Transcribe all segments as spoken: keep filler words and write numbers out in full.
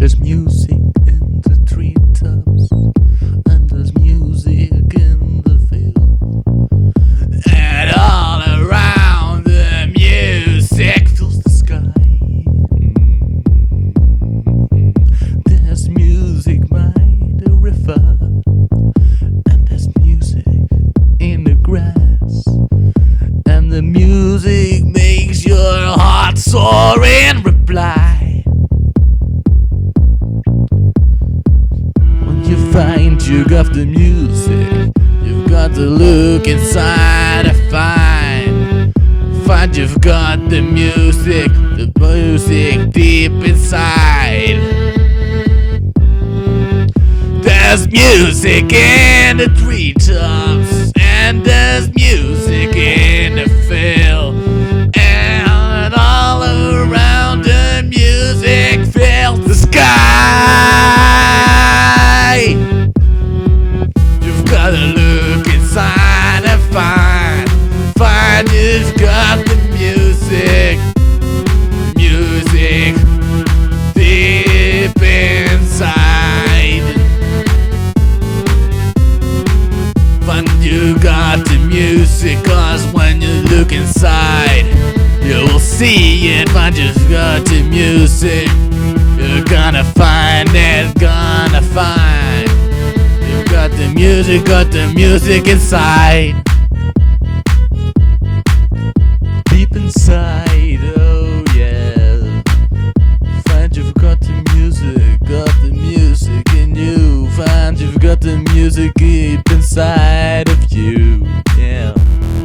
There's music in the treetops, and there's music in the field, and all around the music fills the sky. There's music by the river, and there's music in the grass, and the music makes your heart soar in reply. Find you got the music, you've got to look inside and find. Find you've got the music, the music deep inside. There's music in the treetops, and there's music in the field, and all around the music fills the sky. You've gotta look inside and find, find you've got the music, music deep inside. Find you got the music, cause when you look inside, you will see it. Find you've got the music, you're gonna find it, gonna find. You've got the music, got the music inside. Deep inside, oh yeah. Find you've got the music, got the music in you. Find you've got the music deep inside of you, yeah.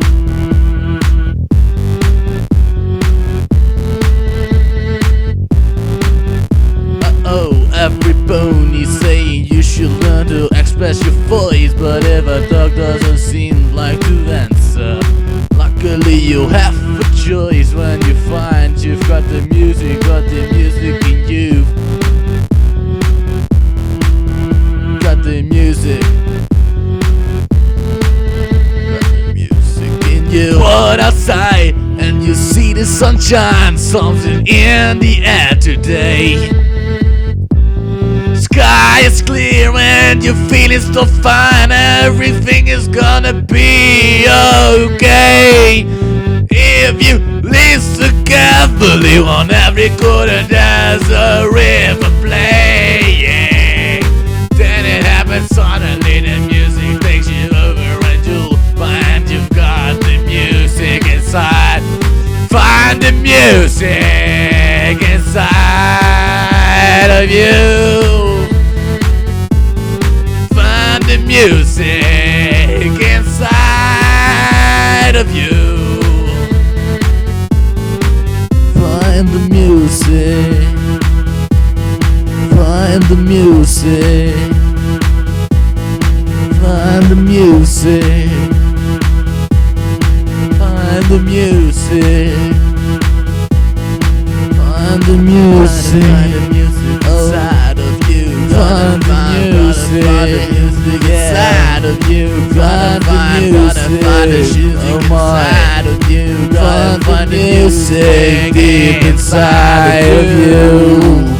Every pony's saying you should learn to express your voice, but if a dog doesn't seem like to answer, luckily you have a choice when you find you've got the music, got the music in you. Got the music, got the music in you. Walk outside and you see the sunshine, something in the air today. Sky is clear and you're feeling so fine. Everything is gonna be okay if you listen carefully. On every corner there's a river playing. Then it happens suddenly, the music takes you over, and you'll find you've got the music inside. Find the music inside of you. The music inside of you. Find the music, find the music, find the music, find the music, find the music, find the music inside of you. Find the music, find the music inside of you. Find the music, find the music inside of you. Find the music deep inside of you.